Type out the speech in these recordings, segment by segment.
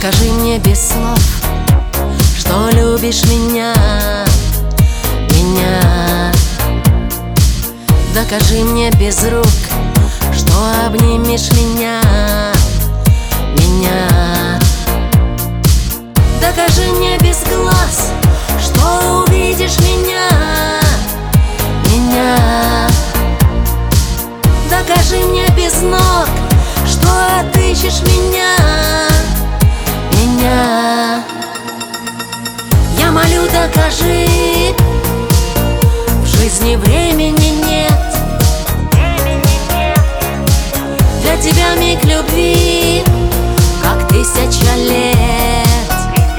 Докажи мне без слов, что любишь меня, меня. Докажи мне без рук, что обнимешь меня, меня. Докажи мне без глаз, что увидишь меня, меня. Докажи мне без ног, что отыщешь меня, меня. Я молю, докажи, в жизни времени нет. Для тебя миг любви, как 1000 лет.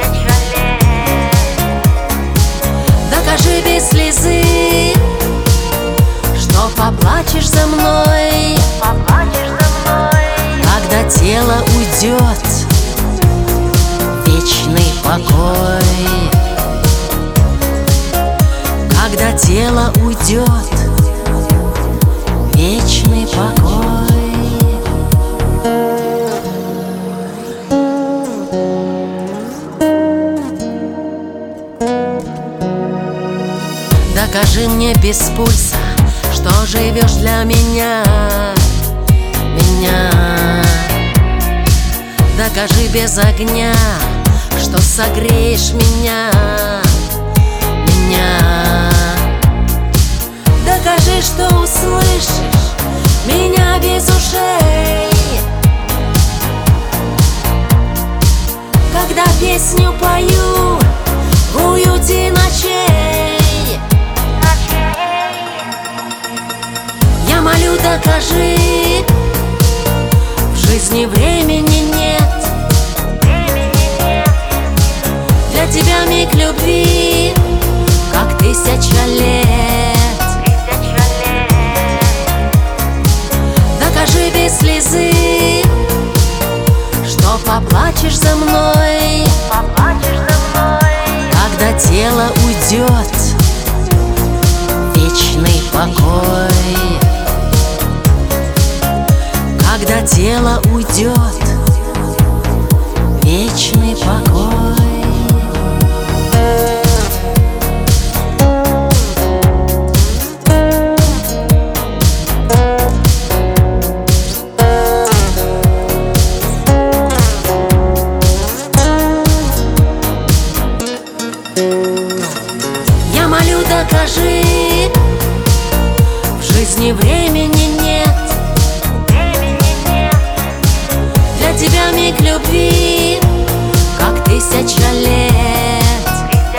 Докажи без слезы, что поплачешь за мной, когда тело уйдет в вечный покой. Когда тело уйдет в вечный покой. Докажи мне без пульса, что живешь для меня, меня. Докажи без огня, что согреешь меня, меня. Докажи, что услышишь меня без ушей, когда песню пою в уюте ночей. Я молю, докажи, в жизни времени нет. Для тебя миг любви, как 1000 лет. Докажи без слезы, что поплачешь за мной, когда тело уйдет в вечный покой. Когда тело уйдет в вечный покой. Я молю, докажи, в жизни времени нет. Для тебя миг любви, как 1000 лет.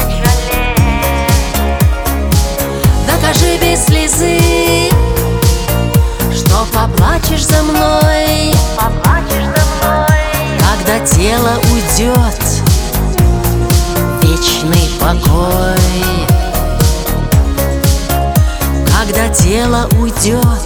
Докажи без слезы, что поплачешь за мной, когда тело уйдет в вечный покой. Когда тело уйдет